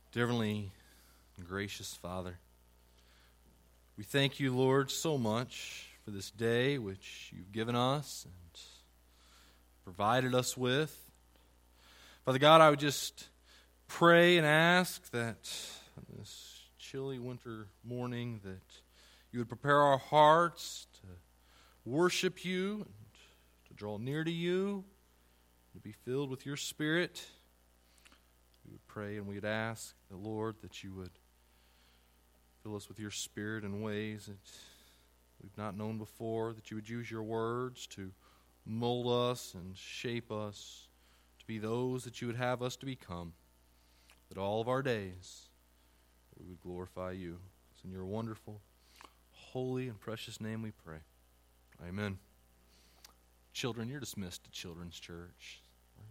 Dear Heavenly and gracious Father, we thank you, Lord, so much for this day which you've given us and provided us with. Father God, I would just pray and ask that on this chilly winter morning that you would prepare our hearts to worship you and to draw near to you, to be filled with your Spirit. We would pray and we would ask the Lord that you would fill us with your Spirit in ways that we've not known before, that you would use your words to mold us and shape us to be those that you would have us to become, that all of our days we would glorify you. It's in your wonderful, holy, and precious name we pray. Amen. Children, you're dismissed to Children's Church.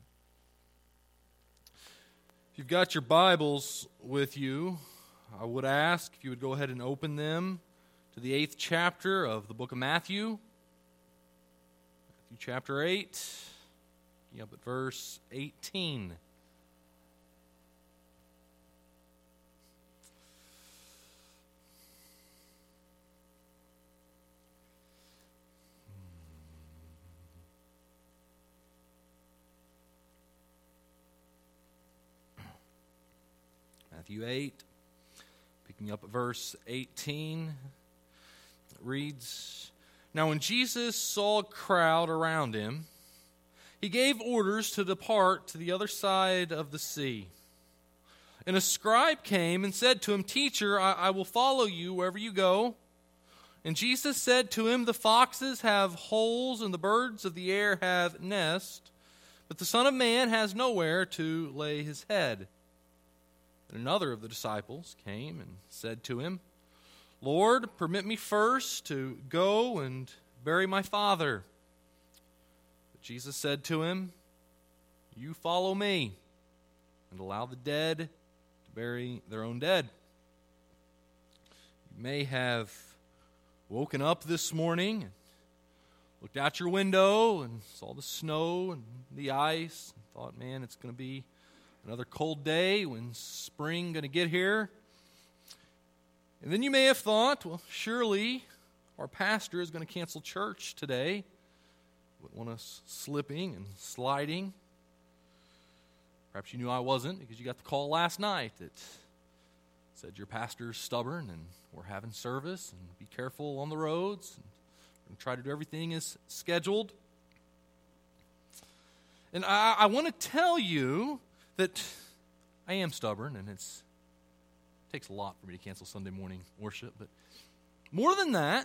If you've got your Bibles with you, I would ask if you would go ahead and open them to the 8th chapter of the book of Matthew. Matthew chapter 8, picking up at verse 18. Matthew 8, picking up at verse 18, it reads, "Now when Jesus saw a crowd around him, he gave orders to depart to the other side of the sea. And a scribe came and said to him, 'Teacher, I will follow you wherever you go.' And Jesus said to him, 'The foxes have holes and the birds of the air have nests, but the Son of Man has nowhere to lay his head.' And another of the disciples came and said to him, 'Lord, permit me first to go and bury my father.' But Jesus said to him, 'You follow me, and allow the dead to bury their own dead.' You may have woken up this morning and looked out your window and saw the snow and the ice and thought, man, it's going to be another cold day. When's spring going to get here? And then you may have thought, well, surely our pastor is going to cancel church today. Wouldn't want us slipping and sliding. Perhaps you knew I wasn't because you got the call last night that said your pastor's stubborn and we're having service and be careful on the roads. And we're going to try to do everything as scheduled. And I want to tell you that I am stubborn, and it takes a lot for me to cancel Sunday morning worship. But more than that,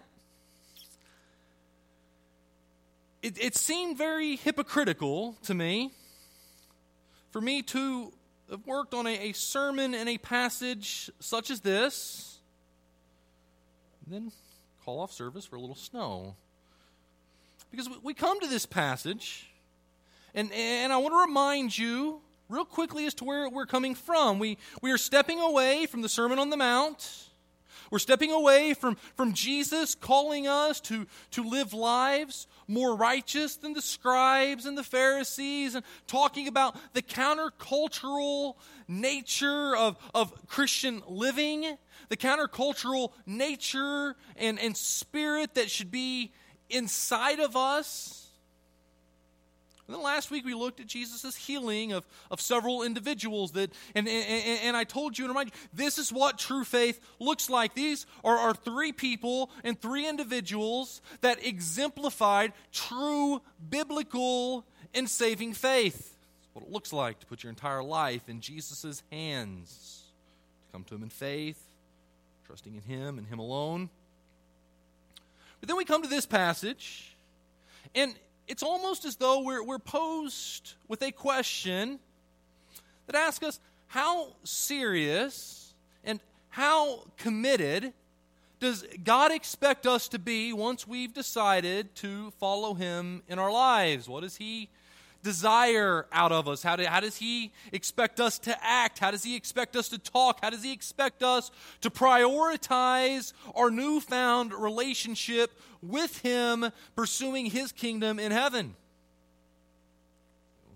it seemed very hypocritical to me for me to have worked on a sermon and a passage such as this, and then call off service for a little snow. Because we come to this passage, and I want to remind you real quickly as to where we're coming from. We are stepping away from the Sermon on the Mount. We're stepping away from Jesus calling us to live lives more righteous than the scribes and the Pharisees, and talking about the countercultural nature of Christian living, the countercultural nature and spirit that should be inside of us. And then last week we looked at Jesus' healing of several individuals and I told you and reminded you, this is what true faith looks like. These are three people and three individuals that exemplified true biblical and saving faith. That's what it looks like to put your entire life in Jesus' hands, to come to him in faith, trusting in him and him alone. But then we come to this passage, and it's almost as though we're posed with a question that asks us, how serious and how committed does God expect us to be once we've decided to follow him in our lives? What does he desire out of us? How does he expect us to act? How does he expect us to talk? How does he expect us to prioritize our newfound relationship with him, pursuing his kingdom in heaven?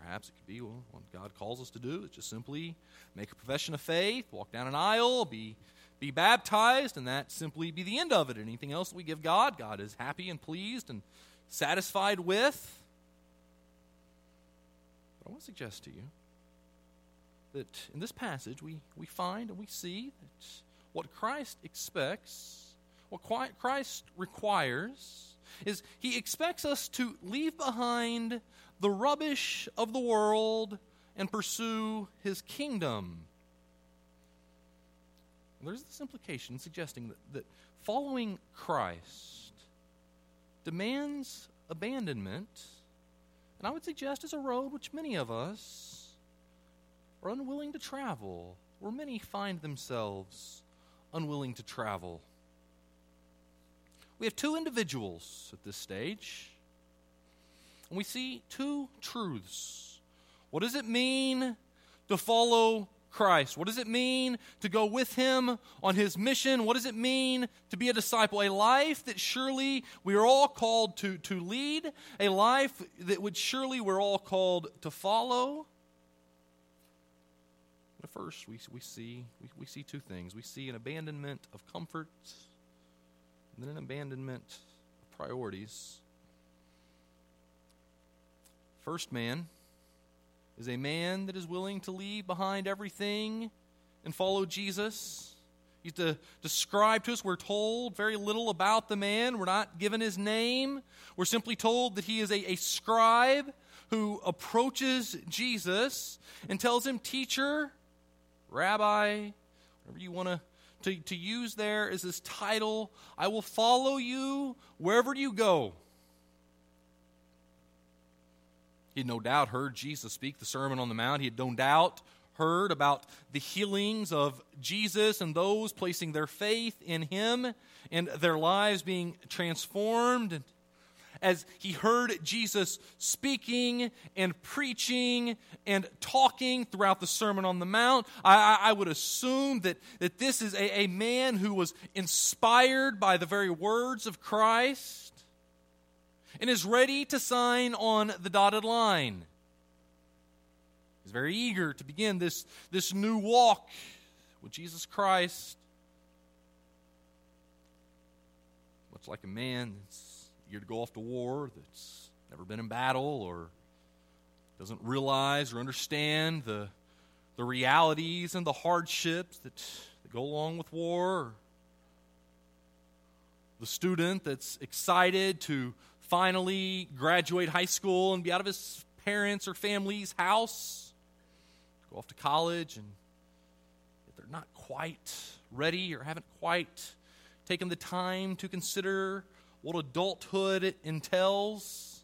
Perhaps it could be, well, what God calls us to do is just simply make a profession of faith, walk down an aisle, be baptized, and that simply be the end of it. Anything else that we give God, God is happy and pleased and satisfied with. But I want to suggest to you that in this passage we find and we see that what Christ expects, what Christ requires, is he expects us to leave behind the rubbish of the world and pursue his kingdom. There's this implication suggesting that following Christ demands abandonment, and I would suggest is a road which many of us are unwilling to travel, or many find themselves unwilling to travel. We have two individuals at this stage, and we see two truths. What does it mean to follow Christ? What does it mean to go with him on his mission? What does it mean to be a disciple? A life that surely we are all called to lead, a life that would surely we're all called to follow. But first, we see two things. We see an abandonment of comfort, and then an abandonment of priorities. First man is a man that is willing to leave behind everything and follow Jesus. He's described to us. We're told very little about the man. We're not given his name. We're simply told that he is a scribe who approaches Jesus and tells him, "Teacher, Rabbi," whatever you want to use there is his title, "I will follow you wherever you go." He had no doubt heard Jesus speak the Sermon on the Mount. He had no doubt heard about the healings of Jesus and those placing their faith in him and their lives being transformed. And as he heard Jesus speaking and preaching and talking throughout the Sermon on the Mount, I would assume that this is a man who was inspired by the very words of Christ and is ready to sign on the dotted line. He's very eager to begin this new walk with Jesus Christ. Much like a man that's eager to go off to war, that's never been in battle or doesn't realize or understand the realities and the hardships that go along with war. Or the student that's excited to finally graduate high school and be out of his parents' or family's house, go off to college, and if they're not quite ready or haven't quite taken the time to consider what adulthood entails.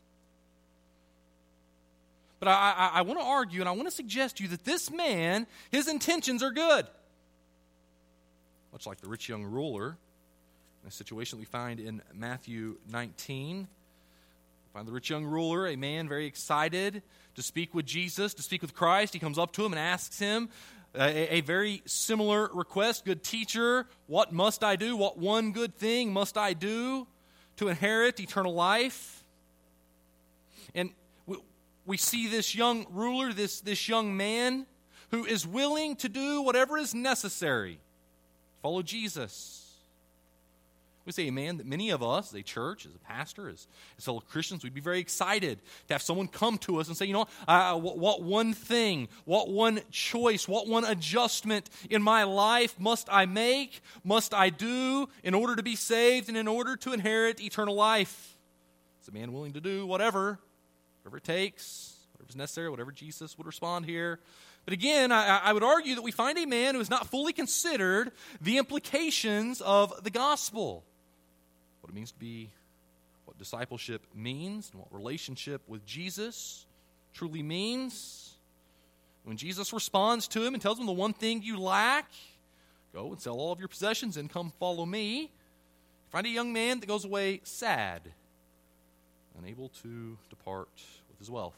But I want to argue and I want to suggest to you that this man, his intentions are good. Much like the rich young ruler, in a situation we find in Matthew 19. Find the rich young ruler, a man very excited to speak with Jesus, to speak with Christ. He comes up to him and asks him a very similar request. "Good teacher, what must I do? What one good thing must I do to inherit eternal life?" And we see this young ruler, this young man who is willing to do whatever is necessary to follow Jesus. We say, a man that many of us, as a church, as a pastor, as fellow Christians, we'd be very excited to have someone come to us and say, what one thing, what one choice, what one adjustment in my life must I make, must I do in order to be saved and in order to inherit eternal life? Is a man willing to do whatever it takes, whatever's necessary, whatever Jesus would respond here. But again, I would argue that we find a man who has not fully considered the implications of the gospel. What it means to be, what discipleship means, and what relationship with Jesus truly means. When Jesus responds to him and tells him the one thing you lack, go and sell all of your possessions and come follow me. You find a young man that goes away sad, unable to depart with his wealth.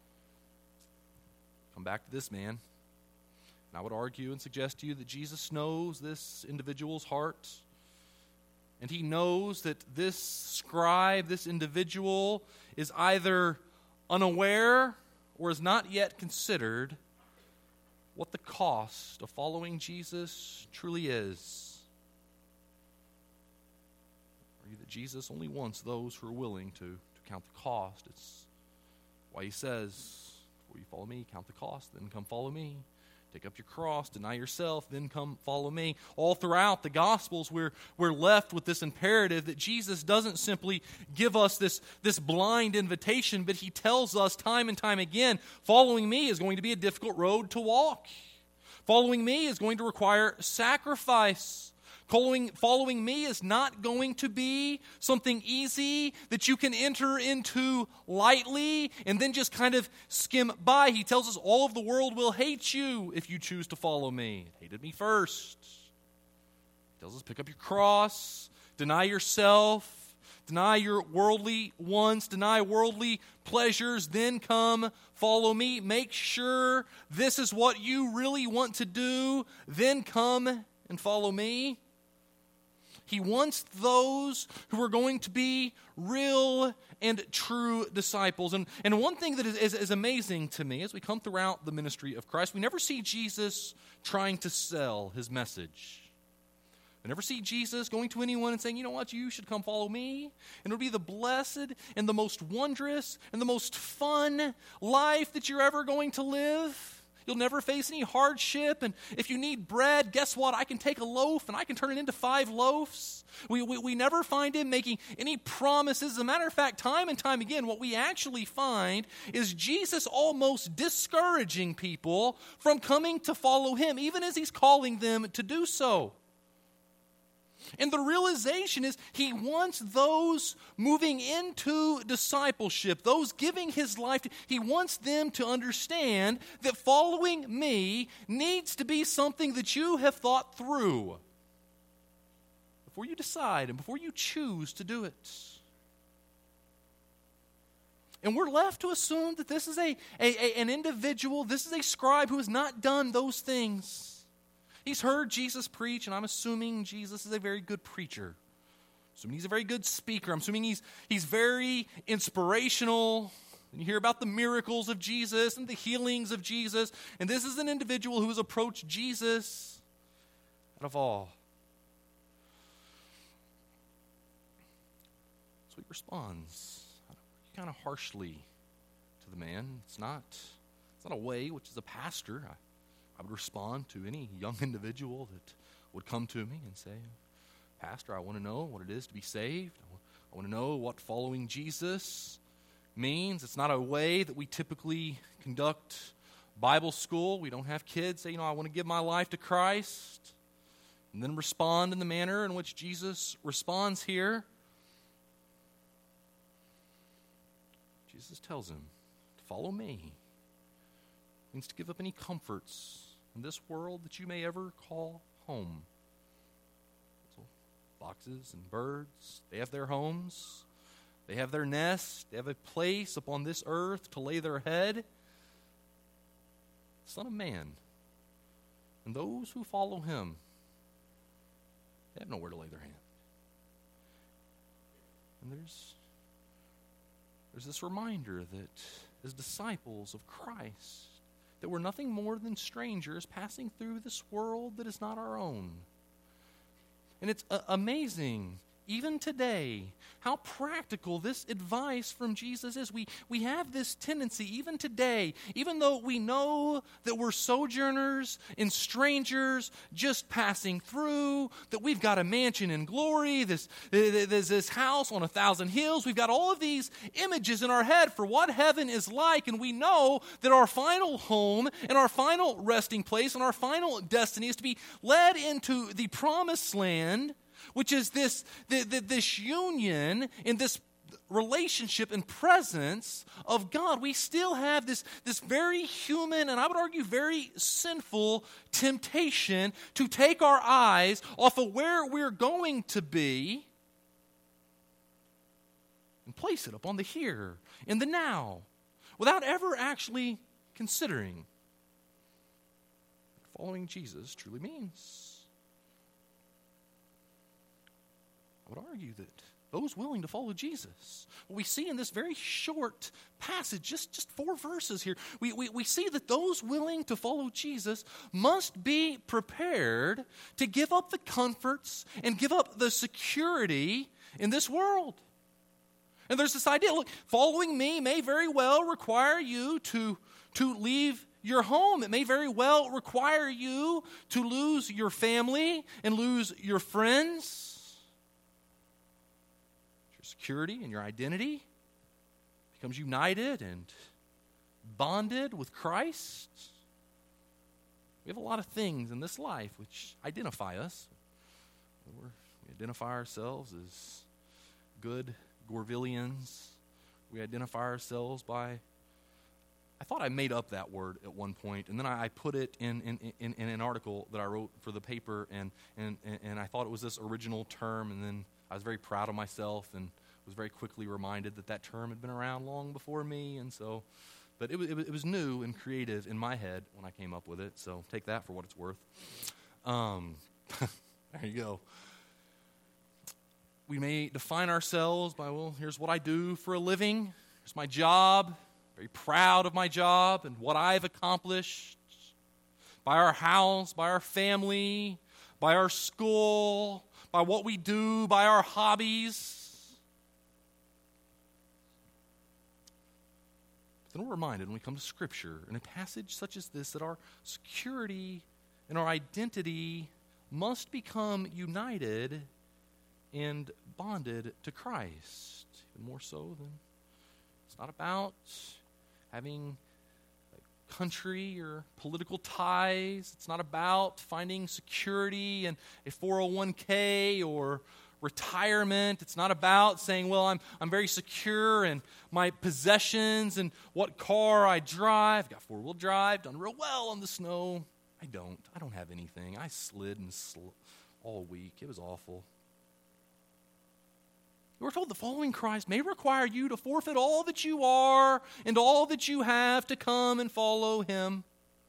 Come back to this man. And I would argue and suggest to you that Jesus knows this individual's heart. And he knows that this scribe, this individual, is either unaware or has not yet considered what the cost of following Jesus truly is. Are you that Jesus only wants those who are willing to count the cost? It's why he says, before you follow me, count the cost, then come follow me. Take up your cross, deny yourself, then come follow me. All throughout the Gospels, we're left with this imperative that Jesus doesn't simply give us this blind invitation, but he tells us time and time again, following me is going to be a difficult road to walk. Following me is going to require sacrifice. Following me is not going to be something easy that you can enter into lightly and then just kind of skim by. He tells us all of the world will hate you if you choose to follow me. It hated me first. He tells us pick up your cross, deny yourself, deny your worldly wants, deny worldly pleasures, then come follow me. Make sure this is what you really want to do, then come and follow me. He wants those who are going to be real and true disciples. And one thing that is amazing to me as we come throughout the ministry of Christ, we never see Jesus trying to sell his message. We never see Jesus going to anyone and saying, you know what, you should come follow me. And it'll be the blessed and the most wondrous and the most fun life that you're ever going to live. You'll never face any hardship, and if you need bread, guess what? I can take a loaf and I can turn it into 5 loaves. We never find him making any promises. As a matter of fact, time and time again, what we actually find is Jesus almost discouraging people from coming to follow him, even as he's calling them to do so. And the realization is he wants those moving into discipleship, those giving his life, he wants them to understand that following me needs to be something that you have thought through before you decide and before you choose to do it. And we're left to assume that this is an individual, this is a scribe who has not done those things. He's heard Jesus preach, and I'm assuming Jesus is a very good preacher. I'm assuming he's a very good speaker. I'm assuming he's very inspirational. And you hear about the miracles of Jesus and the healings of Jesus. And this is an individual who has approached Jesus out of awe. So he responds kind of harshly to the man. It's not a way, which is a pastor. I would respond to any young individual that would come to me and say, Pastor, I want to know what it is to be saved. I want to know what following Jesus means. It's not a way that we typically conduct Bible school. We don't have kids say, I want to give my life to Christ, and then respond in the manner in which Jesus responds here. Jesus tells him to follow me. Means to give up any comforts in this world that you may ever call home. So, foxes and birds, they have their homes, they have their nests, they have a place upon this earth to lay their head. The Son of Man, and those who follow him, they have nowhere to lay their hand. And there's this reminder that as disciples of Christ, that we're nothing more than strangers passing through this world that is not our own. And it's amazing, even today, how practical this advice from Jesus is. We have this tendency, even today, even though we know that we're sojourners and strangers just passing through, that we've got a mansion in glory, this house on 1,000 hills. We've got all of these images in our head for what heaven is like, and we know that our final home and our final resting place and our final destiny is to be led into the promised land, which is this union in this relationship and presence of God. We still have this very human, and I would argue very sinful temptation to take our eyes off of where we're going to be and place it upon the here and the now without ever actually considering what following Jesus truly means. I would argue that those willing to follow Jesus. What we see in this very short passage, just 4 verses here, we see that those willing to follow Jesus must be prepared to give up the comforts and give up the security in this world. And there's this idea, look, following me may very well require you to leave your home. It may very well require you to lose your family and lose your friends. Your security and your identity becomes united and bonded with Christ. We have a lot of things in this life which identify us. We identify ourselves as good Gorvillians. We identify ourselves by, I thought I made up that word at one point, and then I put it in an article that I wrote for the paper, and I thought it was this original term, and then I was very proud of myself and was very quickly reminded that term had been around long before me, and so, but it was new and creative in my head when I came up with it, so take that for what it's worth. There you go. We may define ourselves by, well, here's what I do for a living. Here's my job. Very proud of my job and what I've accomplished. By our house, by our family, by our school, by what we do, by our hobbies. But then we're reminded when we come to Scripture, in a passage such as this, that our security and our identity must become united and bonded to Christ. Even more so than it's not about having country or political ties. It's not about finding security in a 401k or retirement. It's not about saying, well, I'm very secure in my possessions and what car I drive. Got 4-wheel drive, done real well on the snow. I don't have anything. I slid and all week. It was awful. We're told that following Christ may require you to forfeit all that you are and all that you have to come and follow Him.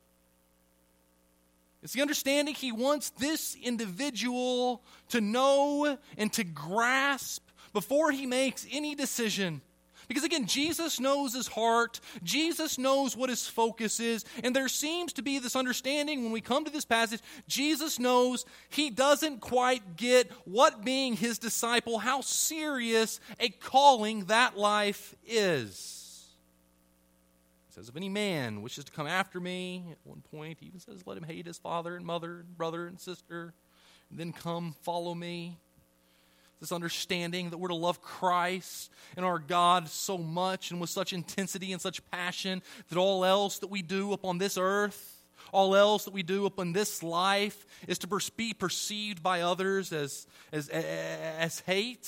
It's the understanding He wants this individual to know and to grasp before he makes any decision. Because again, Jesus knows his heart. Jesus knows what his focus is. And there seems to be this understanding when we come to this passage, Jesus knows he doesn't quite get what being his disciple, how serious a calling that life is. He says, if any man wishes to come after me, at one point he even says, let him hate his father and mother and brother and sister, and then come follow me. This understanding that we're to love Christ and our God so much and with such intensity and such passion that all else that we do upon this earth, all else that we do upon this life is to be perceived by others as hate.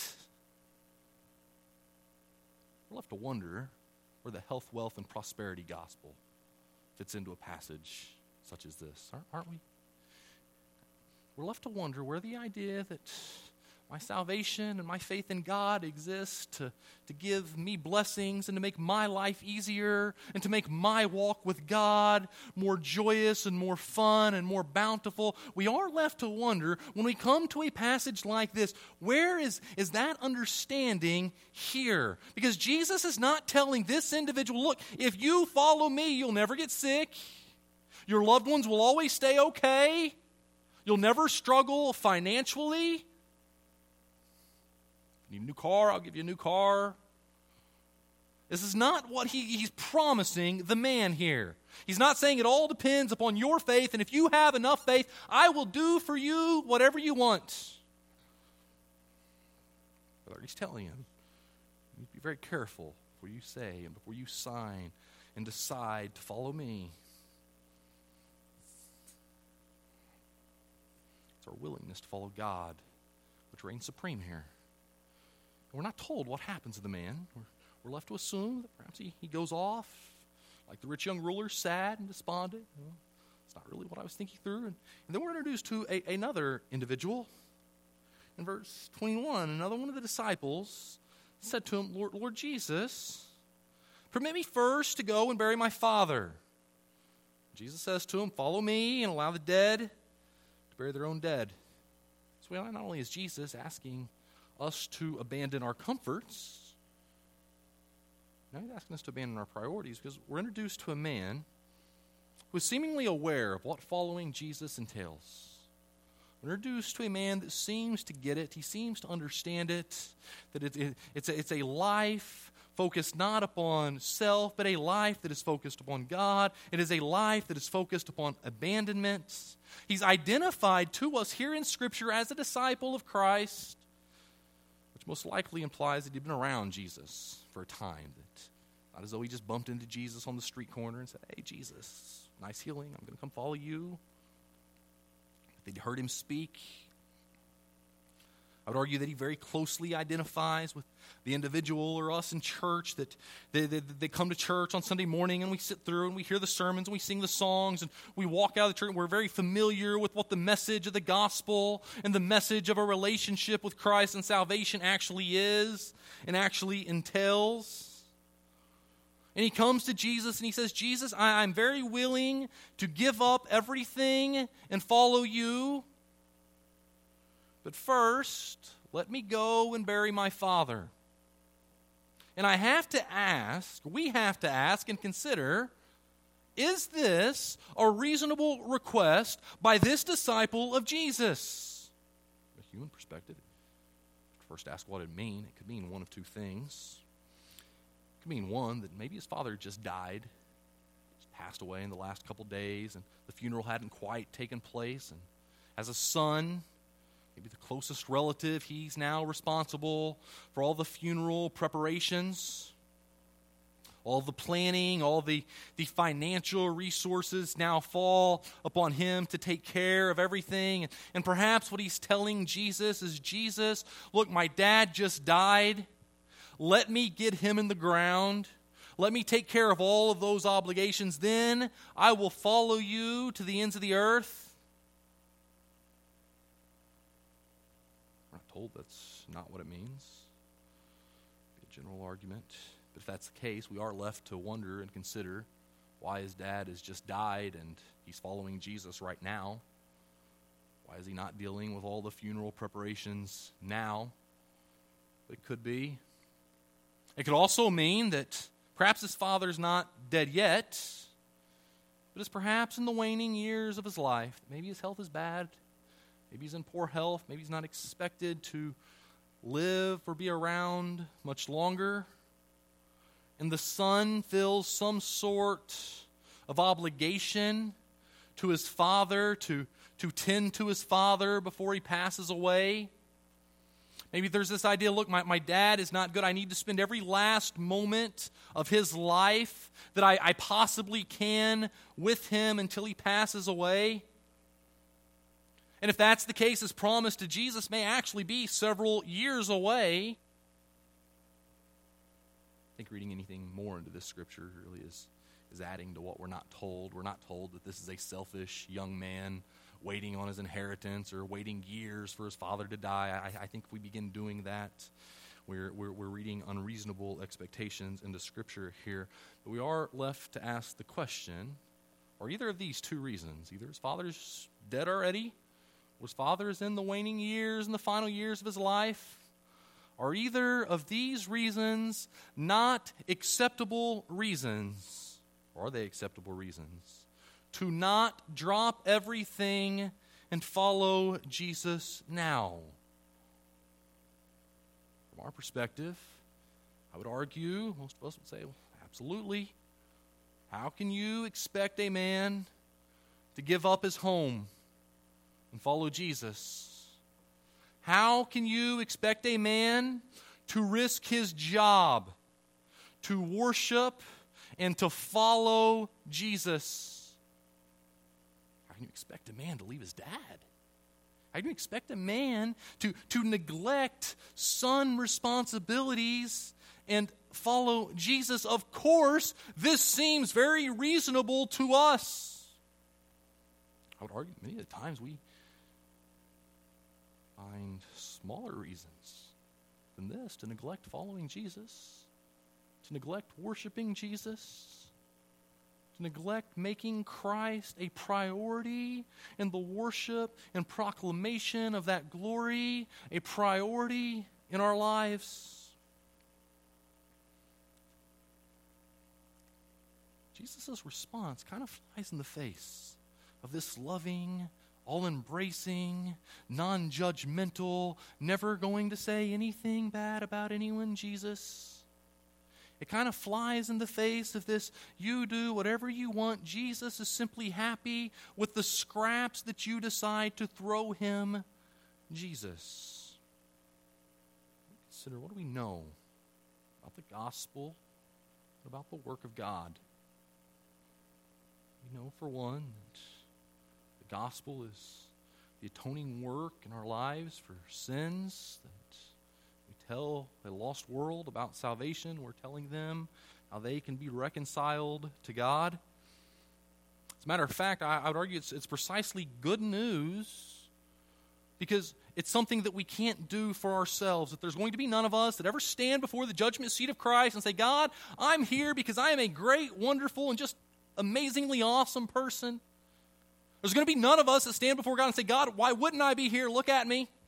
We're left to wonder where the health, wealth, and prosperity gospel fits into a passage such as this, aren't we? We're left to wonder where the idea that my salvation and my faith in God exists to give me blessings and to make my life easier and to make my walk with God more joyous and more fun and more bountiful. We are left to wonder when we come to a passage like this, where is that understanding here? Because Jesus is not telling this individual, look, if you follow me, you'll never get sick. Your loved ones will always stay okay. You'll never struggle financially. Need a new car, I'll give you a new car. This is not what he's promising the man here. He's not saying it all depends upon your faith, and if you have enough faith, I will do for you whatever you want. But he's telling him, you need to be very careful before you say and before you sign and decide to follow me. It's our willingness to follow God which reigns supreme here. We're not told what happens to the man. We're left to assume that perhaps he goes off like the rich young ruler, sad and despondent. It's not really what I was thinking through. And then we're introduced to another individual. In verse 21, another one of the disciples said to him, Lord Jesus, permit me first to go and bury my father. Jesus says to him, follow me and allow the dead to bury their own dead. So not only is Jesus asking us to abandon our comforts. Now he's asking us to abandon our priorities because we're introduced to a man who is seemingly aware of what following Jesus entails. We're introduced to a man that seems to get it. He seems to understand it, that it's a life focused not upon self, but a life that is focused upon God. It is a life that is focused upon abandonment. He's identified to us here in Scripture as a disciple of Christ, which most likely implies that he'd been around Jesus for a time. That not as though he just bumped into Jesus on the street corner and said, "Hey, Jesus, nice healing, I'm going to come follow you." They'd heard him speak. I would argue that he very closely identifies with the individual or us in church, that they come to church on Sunday morning and we sit through and we hear the sermons and we sing the songs and we walk out of the church and we're very familiar with what the message of the gospel and the message of a relationship with Christ and salvation actually is and actually entails. And he comes to Jesus and he says, "Jesus, I'm very willing to give up everything and follow you. But first, let me go and bury my father." And we have to ask and consider, is this a reasonable request by this disciple of Jesus? From a human perspective, first ask what it mean. It could mean one of two things. It could mean one, that maybe his father just died, just passed away in the last couple days, and the funeral hadn't quite taken place. And as a son, maybe the closest relative, he's now responsible for all the funeral preparations, all the planning, all the financial resources now fall upon him to take care of everything. And perhaps what he's telling Jesus is, "Jesus, look, my dad just died. Let me get him in the ground. Let me take care of all of those obligations. Then I will follow you to the ends of the earth." We're not told that's not what it means. Be a general argument. But if that's the case, we are left to wonder and consider why his dad has just died and he's following Jesus right now. Why is he not dealing with all the funeral preparations now? It could be. It could also mean that perhaps his father's not dead yet, but is perhaps in the waning years of his life. Maybe his health is bad. Maybe he's in poor health. Maybe he's not expected to live or be around much longer. And the son feels some sort of obligation to his father, to tend to his father before he passes away. Maybe there's this idea, look, my dad is not good. I need to spend every last moment of his life that I possibly can with him until he passes away. And if that's the case, his promise to Jesus may actually be several years away. I think reading anything more into this scripture really is adding to what we're not told. We're not told that this is a selfish young man waiting on his inheritance or waiting years for his father to die. I think if we begin doing that, we're reading unreasonable expectations into Scripture here. But we are left to ask the question, are either of these two reasons, either his father's dead already, or his father is in the waning years and the final years of his life, are either of these reasons not acceptable reasons? Or are they acceptable reasons to not drop everything and follow Jesus now? From our perspective, I would argue, most of us would say, well, absolutely. How can you expect a man to give up his home and follow Jesus? How can you expect a man to risk his job, to worship, and to follow Jesus? How can you expect a man to leave his dad? How can you expect a man to neglect son responsibilities and follow Jesus? Of course, this seems very reasonable to us. I would argue many of the times we find smaller reasons than this to neglect following Jesus, to neglect worshiping Jesus, to neglect making Christ a priority in the worship and proclamation of that glory, a priority in our lives? Jesus' response kind of flies in the face of this loving, all-embracing, non-judgmental, never going to say anything bad about anyone, Jesus. It kind of flies in the face of this, you do whatever you want. Jesus is simply happy with the scraps that you decide to throw him, Jesus. Consider, what do we know about the gospel, about the work of God? We know, for one, that the gospel is the atoning work in our lives for sins, that we tell a lost world about salvation. We're telling them how they can be reconciled to God. As a matter of fact, I would argue it's precisely good news, because it's something that we can't do for ourselves. That there's going to be none of us that ever stand before the judgment seat of Christ and say, God, I'm here because I am a great, wonderful, and just amazingly awesome person. There's going to be none of us that stand before God and say, God, why wouldn't I be here? Look at me.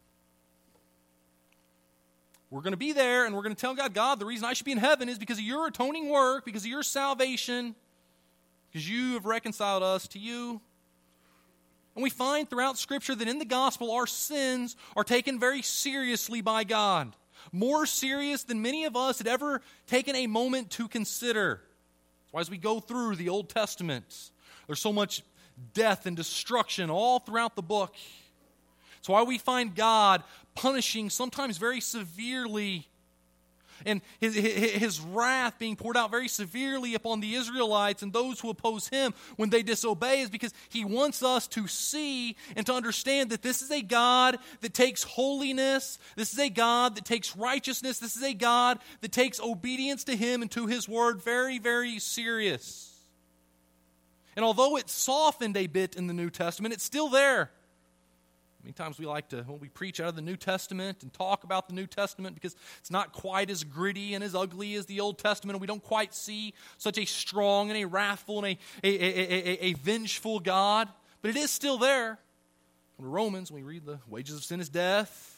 We're going to be there and we're going to tell God, God, the reason I should be in heaven is because of your atoning work, because of your salvation, because you have reconciled us to you. And we find throughout Scripture that in the gospel, our sins are taken very seriously by God. More serious than many of us had ever taken a moment to consider. That's why as we go through the Old Testament, there's so much death and destruction all throughout the book. It's why we find God punishing sometimes very severely, and his wrath being poured out very severely upon the Israelites and those who oppose him when they disobey, is because he wants us to see and to understand that this is a God that takes holiness, this is a God that takes righteousness, this is a God that takes obedience to him and to his word very, very serious. And although it's softened a bit in the New Testament, it's still there. Many times we like to, when we preach out of the New Testament and talk about the New Testament, because it's not quite as gritty and as ugly as the Old Testament, and we don't quite see such a strong and a wrathful and a vengeful God, but it is still there. Come to Romans, we read the wages of sin is death.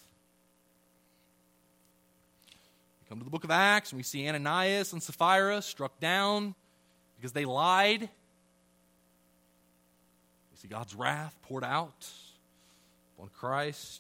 We come to the book of Acts, and we see Ananias and Sapphira struck down because they lied. We see God's wrath poured out on Christ.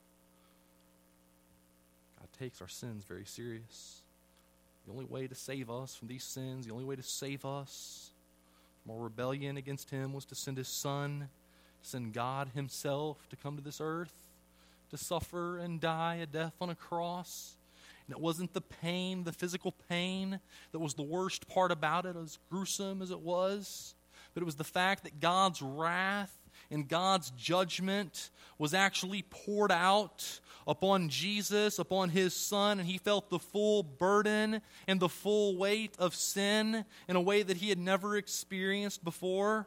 God takes our sins very serious. The only way to save us from these sins, the only way to save us from our rebellion against him, was to send his Son, to send God himself to come to this earth, to suffer and die a death on a cross. And it wasn't the pain, the physical pain, that was the worst part about it, as gruesome as it was, but it was the fact that God's wrath and God's judgment was actually poured out upon Jesus, upon his Son, and he felt the full burden and the full weight of sin in a way that he had never experienced before.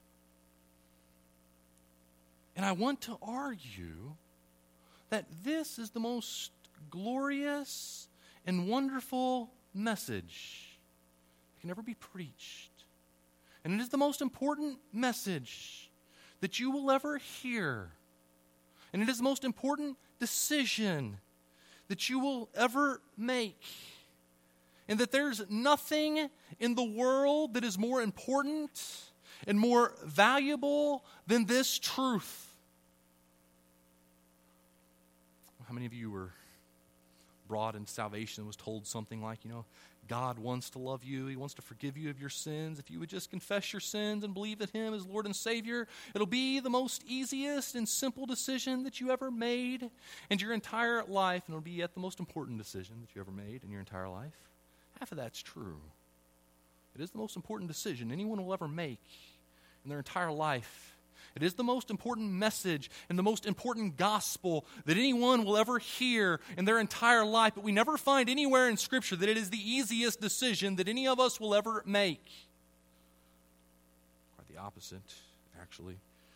And I want to argue that this is the most glorious and wonderful message that can ever be preached. And it is the most important message that you will ever hear. And it is the most important decision that you will ever make. And that there's nothing in the world that is more important and more valuable than this truth. How many of you were brought into salvation and was told something like, God wants to love you. He wants to forgive you of your sins. If you would just confess your sins and believe that him as Lord and Savior, it'll be the most easiest and simple decision that you ever made in your entire life, and it'll be yet the most important decision that you ever made in your entire life. Half of that's true. It is the most important decision anyone will ever make in their entire life. It is the most important message and the most important gospel that anyone will ever hear in their entire life. But we never find anywhere in Scripture that it is the easiest decision that any of us will ever make. Quite the opposite, actually.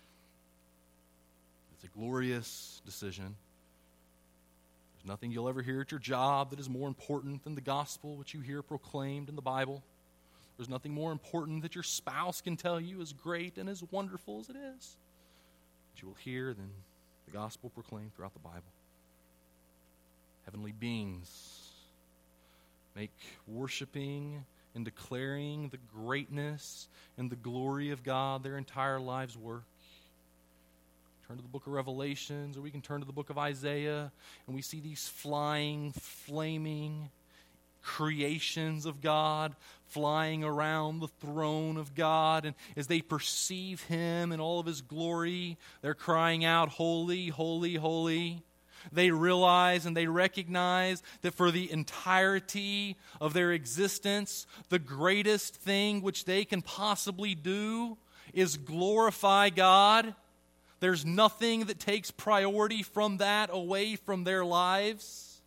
It's a glorious decision. There's nothing you'll ever hear at your job that is more important than the gospel which you hear proclaimed in the Bible. There's nothing more important that your spouse can tell you, as great and as wonderful as it is, that you will hear than the gospel proclaimed throughout the Bible. heavenly beings make worshiping and declaring the greatness and the glory of God their entire lives' work. Turn to the book of Revelations, or we can turn to the book of Isaiah, and we see these flying, flaming creations of God flying around the throne of God. And as they perceive Him in all of His glory, they're crying out, "Holy, holy, holy." They realize and they recognize that for the entirety of their existence, the greatest thing which they can possibly do is glorify God. There's nothing that takes priority from that away from their lives.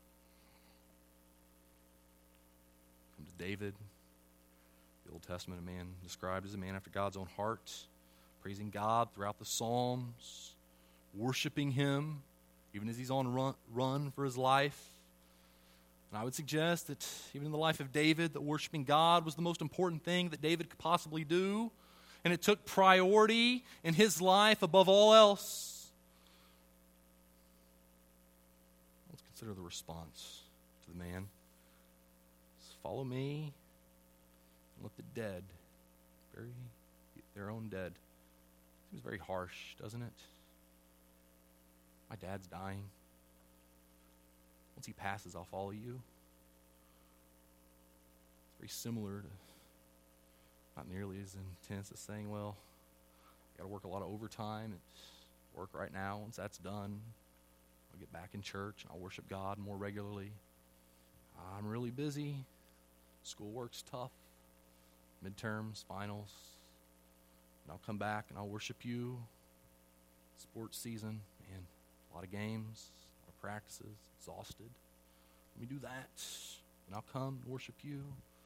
Come to David, the Old Testament, a man described as a man after God's own heart, praising God throughout the Psalms, worshiping Him, even as he's on run for his life. And I would suggest that even in the life of David, that worshiping God was the most important thing that David could possibly do. And it took priority in his life above all else. Let's consider the response to the man. Follow me and let the dead bury their own dead. Seems very harsh, doesn't it? My dad's dying. Once he passes, I'll follow you. It's very similar to, not nearly as intense as saying, well, I got to work a lot of overtime at work right now. Once that's done, I'll get back in church and I'll worship God more regularly. I'm really busy. Schoolwork's tough. Midterms, finals. And I'll come back and I'll worship you. Sports season, man. A lot of games, a lot of practices, exhausted. Let me do that, and I'll come and worship you.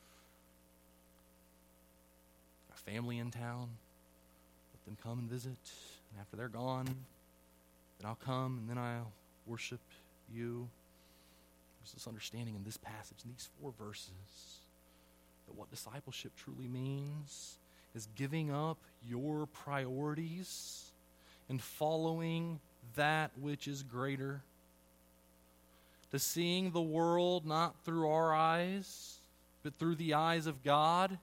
Got family in town. Let them come and visit. And after they're gone, then I'll come and then I'll worship you. There's this understanding in this passage, in these 4 verses, that what discipleship truly means is giving up your priorities and following that which is greater, to seeing the world not through our eyes, but through the eyes of God,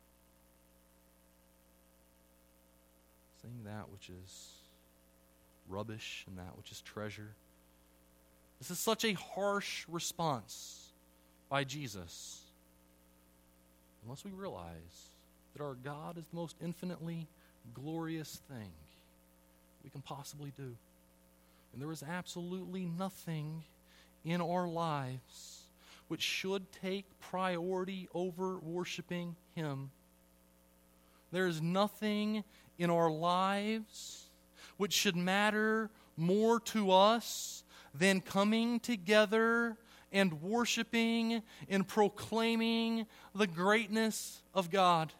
seeing that which is rubbish and that which is treasure. This is such a harsh response by Jesus, unless we realize that our God is the most infinitely glorious thing we can possibly do. And there is absolutely nothing in our lives which should take priority over worshiping Him. There is nothing in our lives which should matter more to us than coming together and worshiping and proclaiming the greatness of God.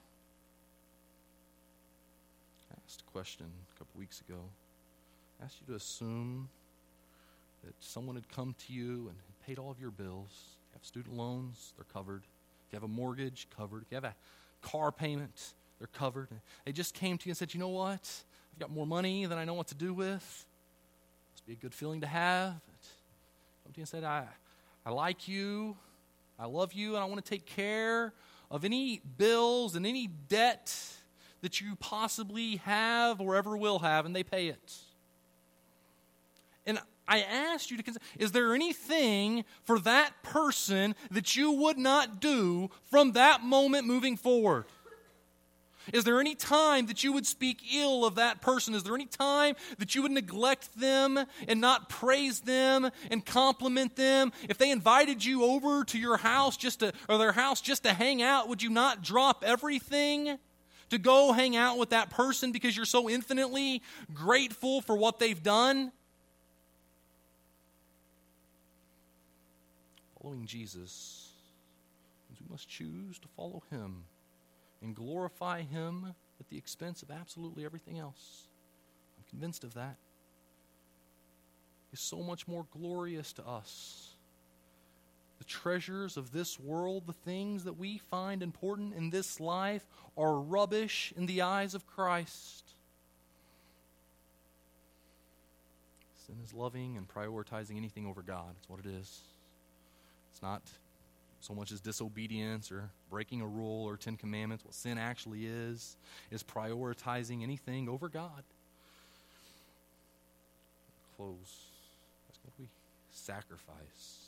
I asked a question a couple weeks ago. I asked you to assume that someone had come to you and had paid all of your bills. If you have student loans, they're covered. If you have a mortgage, covered. If you have a car payment, they're covered. They just came to you and said, you know what? I've got more money than I know what to do with. Must be a good feeling to have. But come to you and said, I like you, I love you, and I want to take care of any bills and any debt that you possibly have or ever will have, and they pay it. And I asked you to consider, is there anything for that person that you would not do from that moment moving forward? Is there any time that you would speak ill of that person? Is there any time that you would neglect them and not praise them and compliment them? If they invited you over to your house or their house just to hang out, would you not drop everything to go hang out with that person because you're so infinitely grateful for what they've done? Following Jesus means we must choose to follow Him and glorify Him at the expense of absolutely everything else. I'm convinced of that. He's so much more glorious to us. The treasures of this world, the things that we find important in this life, are rubbish in the eyes of Christ. Sin is loving and prioritizing anything over God. That's what it is. It's not so much as disobedience or breaking a rule or 10 commandments. What sin actually is prioritizing anything over God. Close. That's what we sacrifice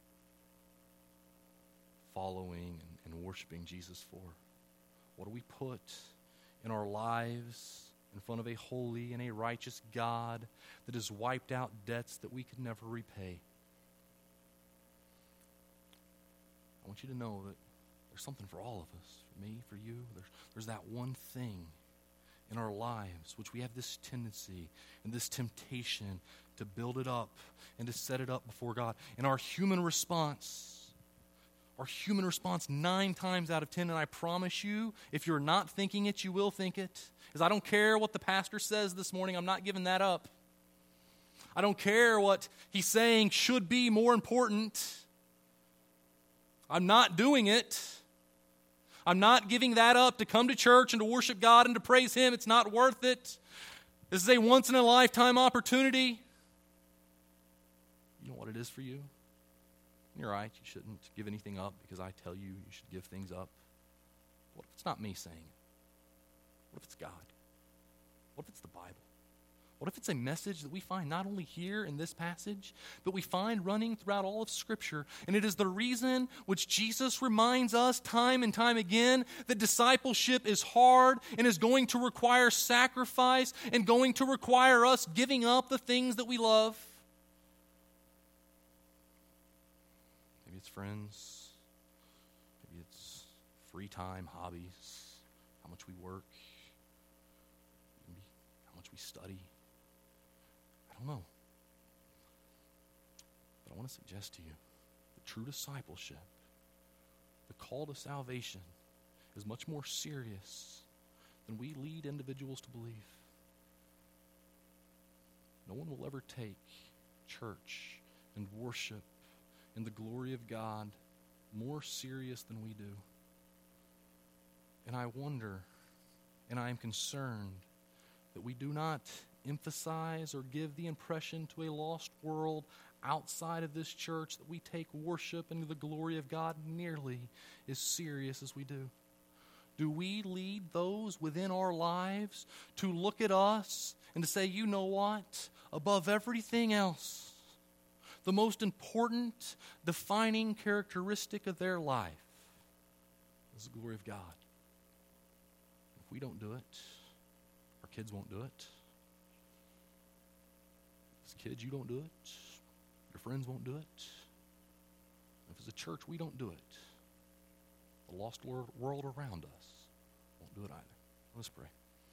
following and worshiping Jesus for. What do we put in our lives in front of a holy and a righteous God that has wiped out debts that we could never repay? I want you to know that there's something for all of us, for me, for you. There's that one thing in our lives which we have this tendency and this temptation to build it up and to set it up before God. And our human response 9 times out of 10, and I promise you, if you're not thinking it, you will think it, is I don't care what the pastor says this morning, I'm not giving that up. I don't care what he's saying should be more important. I'm not doing it. I'm not giving that up to come to church and to worship God and to praise Him. It's not worth it. This is a once-in-a-lifetime opportunity. You know what it is for you? You're right, you shouldn't give anything up because I tell you you should give things up. What if it's not me saying it? What if it's God? What if it's the Bible? What if it's a message that we find not only here in this passage, but we find running throughout all of Scripture? And it is the reason which Jesus reminds us time and time again that discipleship is hard and is going to require sacrifice and going to require us giving up the things that we love. Maybe it's friends. Maybe it's free time, hobbies, how much we work, maybe how much we study. I don't know. But I want to suggest to you that true discipleship, the call to salvation, is much more serious than we lead individuals to believe. No one will ever take church and worship and the glory of God more serious than we do. And I wonder, and I am concerned that we do not emphasize or give the impression to a lost world outside of this church that we take worship and the glory of God nearly as serious as we do. Do we lead those within our lives to look at us and to say, you know what? Above everything else, the most important defining characteristic of their life is the glory of God. If we don't do it, our kids won't do it. As kids, you don't do it. Your friends won't do it. If as a church, we don't do it, the lost world around us won't do it either. Let's pray.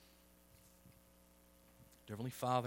Dear Heavenly Father,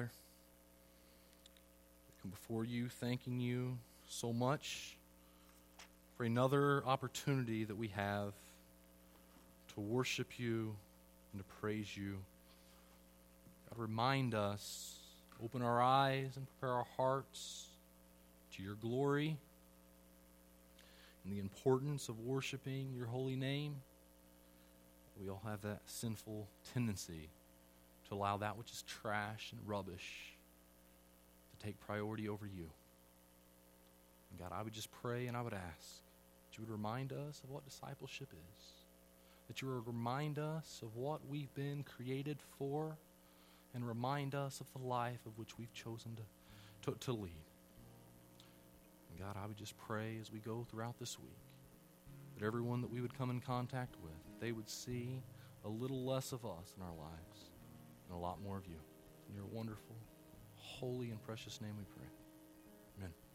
we come before you thanking you so much for another opportunity that we have to worship you and to praise you. God, remind us, open our eyes and prepare our hearts to your glory and the importance of worshiping your holy name. We all have that sinful tendency to allow that which is trash and rubbish to take priority over you. And God, I would just pray and I would ask that you would remind us of what discipleship is, that you would remind us of what we've been created for, and remind us of the life of which we've chosen to lead. And God, I would just pray as we go throughout this week that everyone that we would come in contact with, that they would see a little less of us in our lives and a lot more of you. In your wonderful, holy, and precious name we pray. Amen.